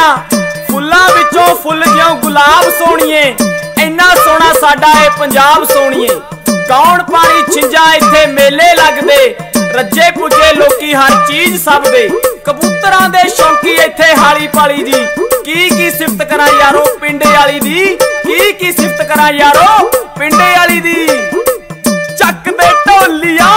फुल्लां विचों फुल जिउं गुलाब सोहणीए, इन्ना सोहना साडा ए पंजाब सोहणीए। कौन पानी छिंजा इत्थे मेले लगदे, रज्जे पुजे लोकी हर चीज सब दे। कबूतरां दे शौकी इत्थे हाली पाली दी, की सिफत करां यारो पिंडे वाली दी, की सिफत करां यारो पिंडे वाली दी। चक दे ढोलिया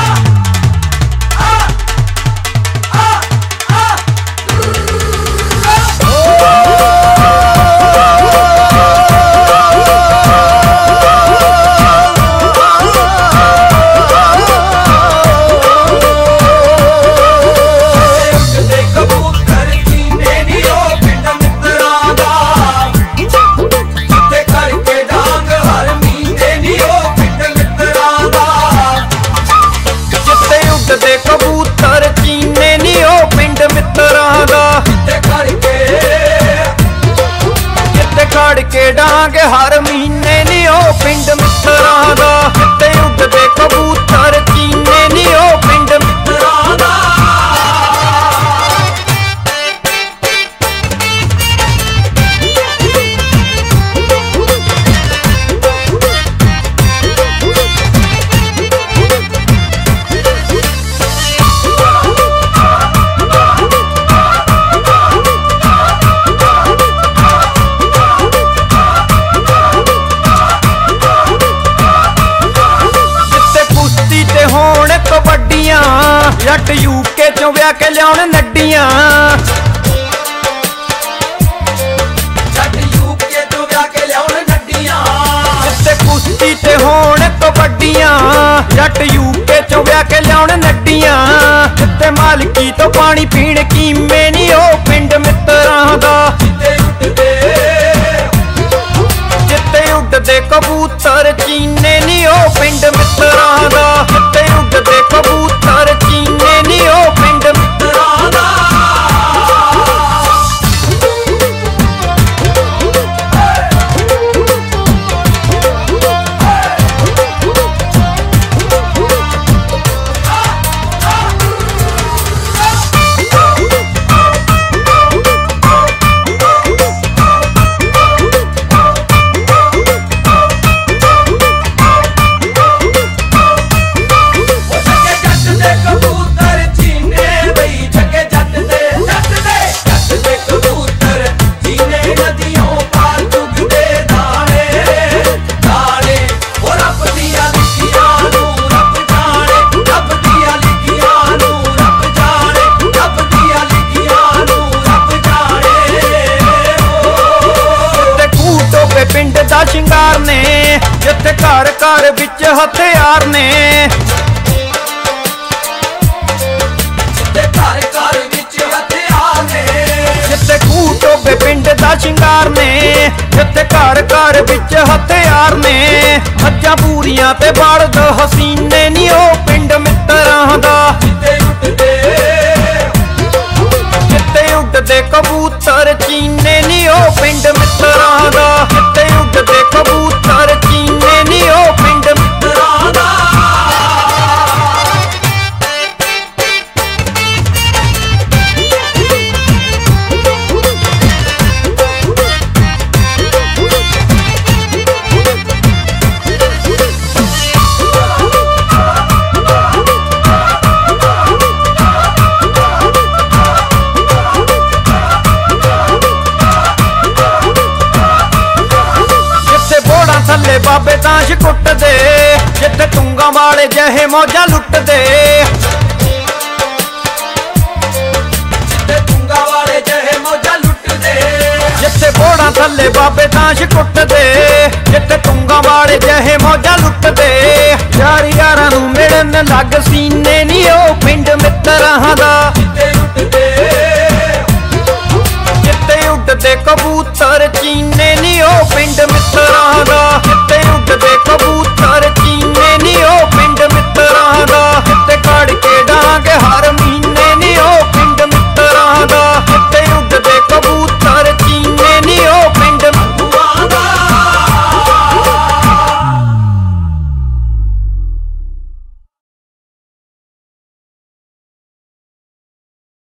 कबूतर चीने नी ओ पिंड मित्रां दा, जित्ते खड़ के डांग हर महीने नी ओ पिंड मित्रां दा। जित्ते उड़दे कबूतर चीने नी ओ पिंड मित्रां दा। कबड्डियां जट यूके चों व्या के लियाउण नड्डियां, जट यूके चों व्या के लियाउण नड्डियां। जित्ते कुश्ती ते होण कबड्डियां जट यूके चों व्या के लियाउण नड्डियां। जित्ते मालकी तो पानी पीण कीमे नी ओ पिंड मित्रां दा। जित्ते उड़दे कबूतर चीने नी ओ पिंड मित्रां दा। जित्ते उड़दे कबूतर चीने नी ओ पिंड मित्रां दा। पिंड दा शिंगार ने जिथे घर घर विच हथियार ने, जिथे खूह टोबे पिंड दा शिंगार ने, जिथे घर घर विच हथियार ने। मज्जां पूरियां ते बलद हसीने नी ओ पिंड मित्रां दा। जिथे उड़दे कबूतर चीने नी ओ पिंड मित्रां दा। जिथे उड़दे कबूतर चीने नी ओ पिंड मित्रां दा। थल्ले बाबे ताश कुट दे, जिथे तुंगा वाले जहे मौजा लुट दे। जिथे तुंगा वाले जहे मौजा लुट दे। जिथे बोड़ा थल्ले बाबे ताश कुट दे, जिथे तुंगा वाले जहे मौजा लुट दे। यार यारां नूं मिलन लग सीने नी ओ पिंड मित्रां दा। जिथे उड़दे कबूतर चीने